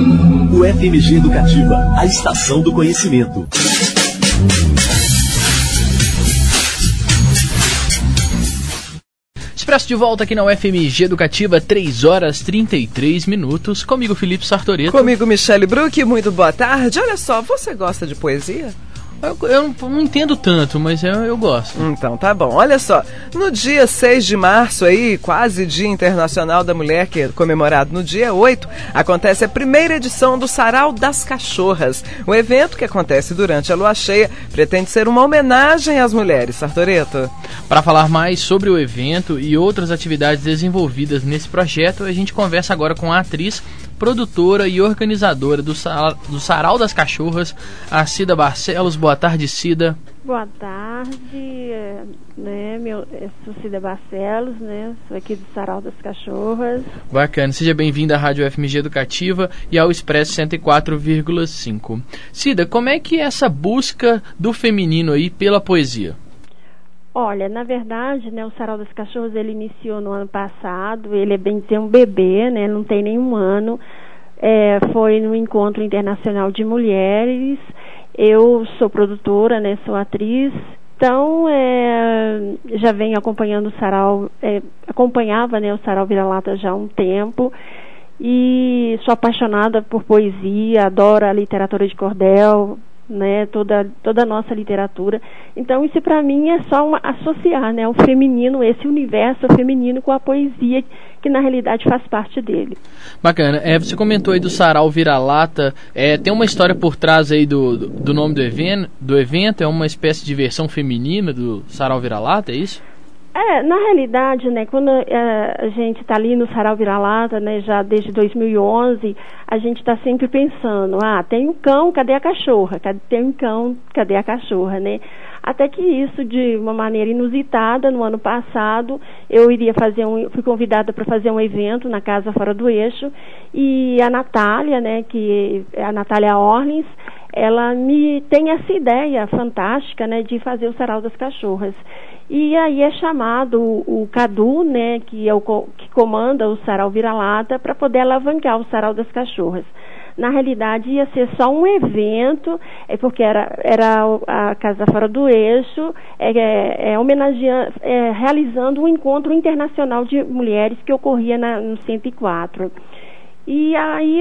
O FMG Educativa, a estação do conhecimento. Expresso de volta aqui na UFMG Educativa, 3h33, comigo Felipe Sartoreto. Comigo Michele Bruck, muito boa tarde. Olha só, você gosta de poesia? Eu não entendo tanto, mas eu gosto. Então tá bom, olha só, no dia 6 de março aí, quase Dia Internacional da Mulher, que é comemorado no dia 8, acontece a primeira edição do Sarau das Cachorras. O evento, que acontece durante a lua cheia, pretende ser uma homenagem às mulheres. Sartoreto. Para falar mais sobre o evento e outras atividades desenvolvidas nesse projeto, a gente conversa agora com a atriz, produtora e organizadora do Sarau das Cachorras, a Cida Barcelos. Boa tarde, Cida. Boa tarde, eu sou Cida Barcelos, sou aqui do Sarau das Cachorras. Bacana, seja bem-vinda à Rádio FMG Educativa e ao Expresso 104,5. Cida, como é que é essa busca do feminino aí pela poesia? Olha, na verdade, o Sarau das Cachorras, ele iniciou no ano passado, ele é bem dizer um bebê, não tem nenhum ano, foi no Encontro Internacional de Mulheres. Eu sou produtora, sou atriz, então já venho acompanhando o Sarau, acompanhava o Sarau Vira-Lata já há um tempo, e sou apaixonada por poesia, adoro a literatura de cordel, toda a nossa literatura. Então isso para mim é só associar o feminino, esse universo feminino, com a poesia, que na realidade faz parte dele. Bacana, você comentou aí do Sarau Vira-Lata, tem uma história por trás aí do nome do evento, é uma espécie de versão feminina do Sarau Vira-Lata, é isso? Na realidade, quando a gente está ali no Sarau Vira-Lata, já desde 2011, a gente está sempre pensando, tem um cão, cadê a cachorra? Tem um cão, cadê a cachorra, Até que isso, de uma maneira inusitada, no ano passado, eu fui convidada para fazer um evento na Casa Fora do Eixo, e a Natália, que é a Natália Orlins, ela me tem essa ideia fantástica, de fazer o Sarau das Cachorras. E aí é chamado o Cadu, que comanda o Sarau Vira-Lata, para poder alavancar o Sarau das Cachorras. Na realidade ia ser só um evento, porque era a Casa Fora do Eixo, homenageando, realizando um encontro internacional de mulheres que ocorria no 104. E aí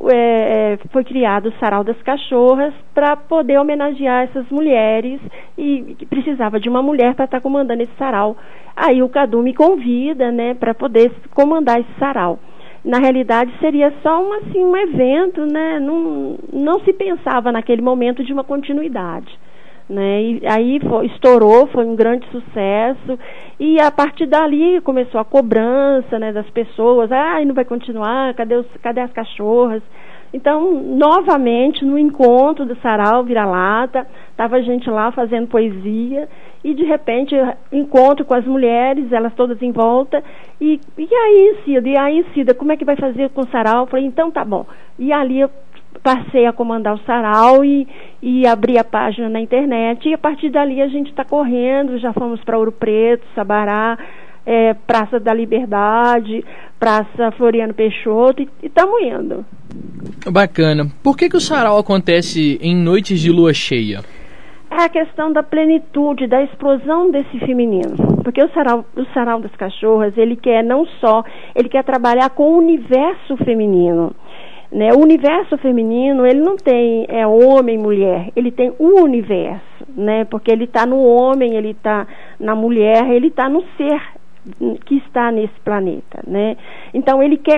foi criado o Sarau das Cachorras para poder homenagear essas mulheres, e precisava de uma mulher para estar comandando esse sarau. Aí o Cadu me convida, para poder comandar esse sarau. Na realidade seria só um evento, não se pensava naquele momento de uma continuidade. E aí estourou, foi um grande sucesso, e a partir dali começou a cobrança das pessoas, não vai continuar, cadê as cachorras? Então, novamente, no encontro do Sarau Vira-Lata, estava a gente lá fazendo poesia, e de repente encontro com as mulheres, elas todas em volta, e aí, Cida, como é que vai fazer com o Sarau? Eu falei, então tá bom. E ali eu passei a comandar o Sarau e abri a página na internet, e a partir dali a gente está correndo, já fomos para Ouro Preto, Sabará, Praça da Liberdade, Praça Floriano Peixoto, e estamos indo. Bacana. Por que o Sarau acontece em noites de lua cheia? É a questão da plenitude, da explosão desse feminino. Porque o Sarau das Cachorras, ele quer trabalhar com o universo feminino. O universo feminino, ele não tem homem e mulher, ele tem o universo, porque ele está no homem, ele está na mulher, ele está no ser que está nesse planeta, Então ele quer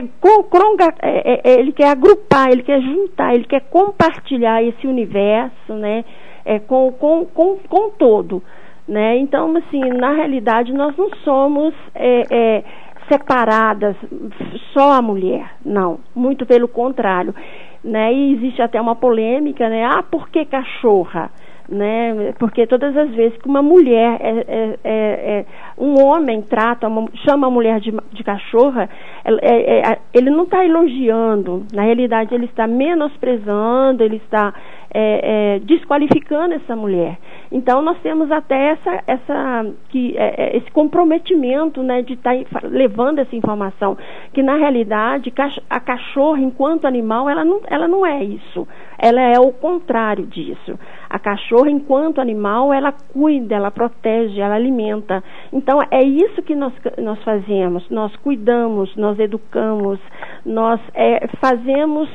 agrupar, ele quer juntar, ele quer compartilhar esse universo, com o todo, Então, assim, na realidade nós não somos separadas, só a mulher, não, muito pelo contrário, e existe até uma polêmica, por que cachorra? Porque todas as vezes que uma mulher, um homem chama a mulher de cachorra, ele não está elogiando, na realidade ele está menosprezando, ele está desqualificando essa mulher. Então nós temos até esse comprometimento, né, de estar levando essa informação, que na realidade a cachorra enquanto animal ela não é isso, ela é o contrário disso. A cachorra enquanto animal ela cuida, ela protege, ela alimenta. Então é isso que nós fazemos, nós cuidamos, nós educamos, nós fazemos,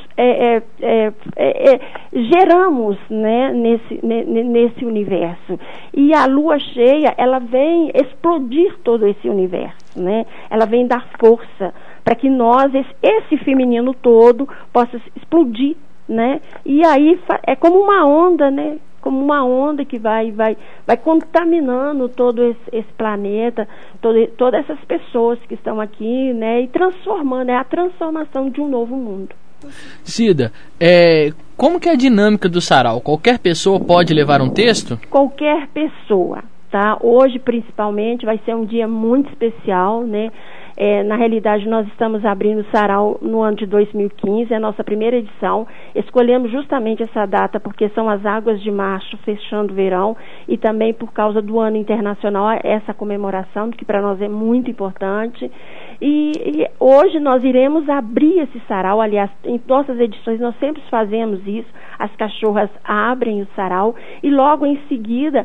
geramos, né, nesse universo. E a lua cheia, ela vem explodir todo esse universo, né? Ela vem dar força para que nós, esse feminino todo, possa explodir, né? E aí é como uma onda, né? Como uma onda que vai contaminando todo esse planeta, todas essas pessoas que estão aqui, né? E transformando, é a transformação de um novo mundo. Cida, como que é a dinâmica do sarau? Qualquer pessoa pode levar um texto? Qualquer pessoa, tá? Hoje, principalmente, vai ser um dia muito especial, né? Na realidade, nós estamos abrindo o sarau no ano de 2015, é a nossa primeira edição. Escolhemos justamente essa data porque são as águas de março fechando o verão e também por causa do ano internacional, essa comemoração, que para nós é muito importante. E hoje nós iremos abrir esse sarau, aliás, em nossas edições nós sempre fazemos isso, as cachorras abrem o sarau e logo em seguida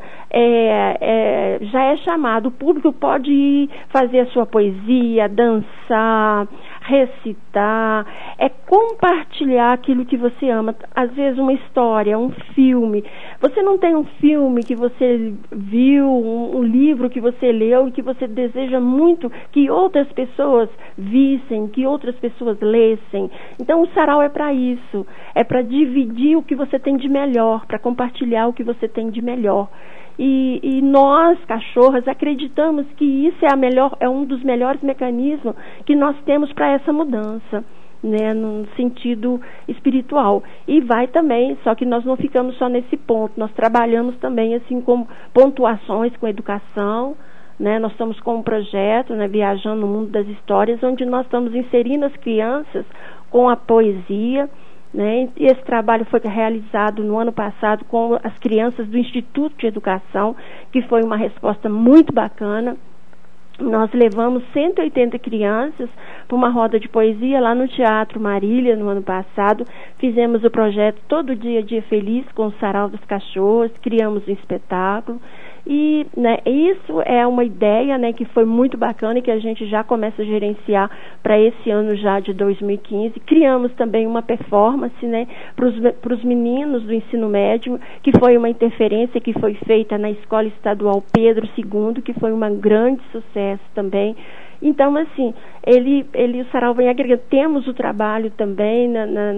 já é chamado, o público pode ir fazer a sua poesia, dançar, recitar, compartilhar aquilo que você ama, às vezes uma história, um filme. Você não tem um filme que você viu, um livro que você leu e que você deseja muito que outras pessoas vissem, que outras pessoas lessem. Então o sarau é para isso, é para dividir o que você tem de melhor, para compartilhar o que você tem de melhor. E nós, cachorras, acreditamos que isso é um dos melhores mecanismos que nós temos para essa mudança, né, no sentido espiritual. E vai também, só que nós não ficamos só nesse ponto, nós trabalhamos também assim com pontuações com educação, né, nós estamos com um projeto, né, Viajando no Mundo das Histórias, onde nós estamos inserindo as crianças com a poesia, né? E esse trabalho foi realizado no ano passado com as crianças do Instituto de Educação, que foi uma resposta muito bacana. Nós levamos 180 crianças para uma roda de poesia lá no Teatro Marília no ano passado. Fizemos o projeto Todo Dia Dia Feliz com o Sarau das Cachorras, criamos um espetáculo. E, né, isso é uma ideia, né, que foi muito bacana e que a gente já começa a gerenciar para esse ano já de 2015. Criamos também uma performance, né, para os meninos do ensino médio, que foi uma interferência que foi feita na Escola Estadual Pedro II, que foi um grande sucesso também. Então, assim, o sarau vem agregando. Temos o trabalho também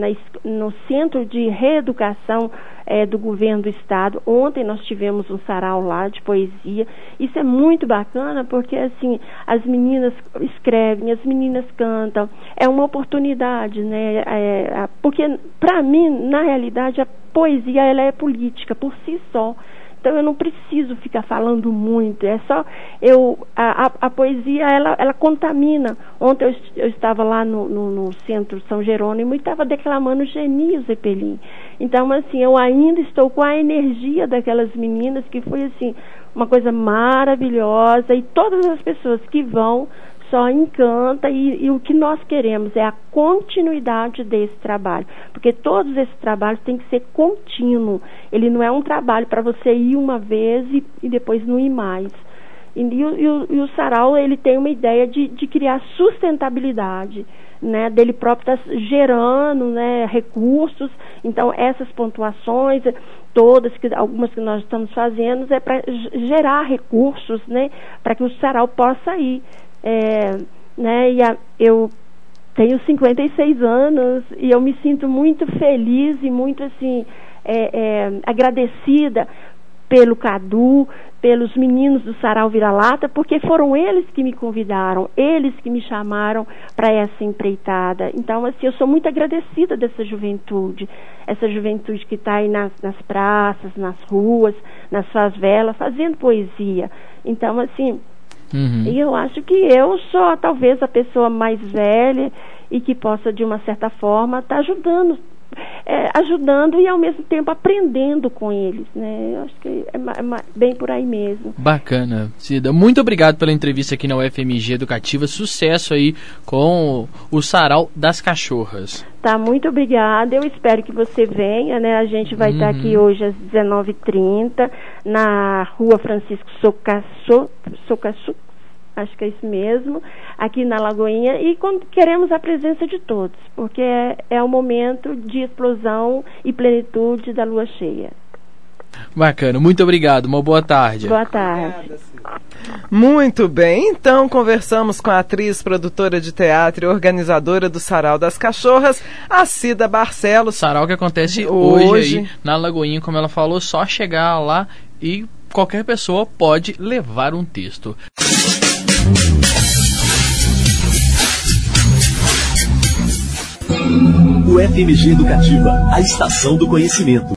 no Centro de Reeducação do Governo do Estado. Ontem nós tivemos um sarau lá de poesia. Isso é muito bacana porque, assim, as meninas escrevem, as meninas cantam. É uma oportunidade, né? Porque, para mim, na realidade, a poesia ela é política por si só. Então eu não preciso ficar falando muito, é só a poesia ela contamina. Ontem eu estava lá no Centro São Jerônimo e estava declamando Geni Zeppelin. Então, assim, eu ainda estou com a energia daquelas meninas, que foi, assim, uma coisa maravilhosa, e todas as pessoas que vão só encanta, e o que nós queremos é a continuidade desse trabalho, porque todos esses trabalhos têm que ser contínuo. Ele não é um trabalho para você ir uma vez e depois não ir mais. E o sarau, ele tem uma ideia de criar sustentabilidade, né, dele próprio estar gerando, né, recursos. Então essas pontuações todas, algumas que nós estamos fazendo, é para gerar recursos, né, para que o sarau possa ir. Né, eu tenho 56 anos e eu me sinto muito feliz e muito, assim, agradecida pelo Cadu, pelos meninos do Sarau Vira-Lata, porque foram eles que me convidaram, eles que me chamaram para essa empreitada. Então, assim, eu sou muito agradecida dessa juventude, essa juventude que está aí nas praças, nas ruas, nas favelas, fazendo poesia. Então, assim, e eu acho que eu sou talvez a pessoa mais velha e que possa, de uma certa forma, estar ajudando. ajudando e ao mesmo tempo aprendendo com eles, né? Eu acho que é bem por aí mesmo. Bacana, Cida. Muito obrigado pela entrevista aqui na UFMG Educativa. Sucesso aí com o Sarau das Cachorras. Tá, muito obrigada. Eu espero que você venha, né? A gente vai estar aqui hoje às 19h30 na Rua Francisco Socaçu, acho que é isso mesmo, aqui na Lagoinha, e queremos a presença de todos, porque é um momento de explosão e plenitude da lua cheia. Bacana, muito obrigado, uma boa tarde. Boa tarde. Muito bem, então conversamos com a atriz, produtora de teatro e organizadora do Sarau das Cachorras, a Cida Barcelos. Sarau que acontece hoje aí na Lagoinha, como ela falou, só chegar lá e qualquer pessoa pode levar um texto. UFMG Educativa, a estação do conhecimento.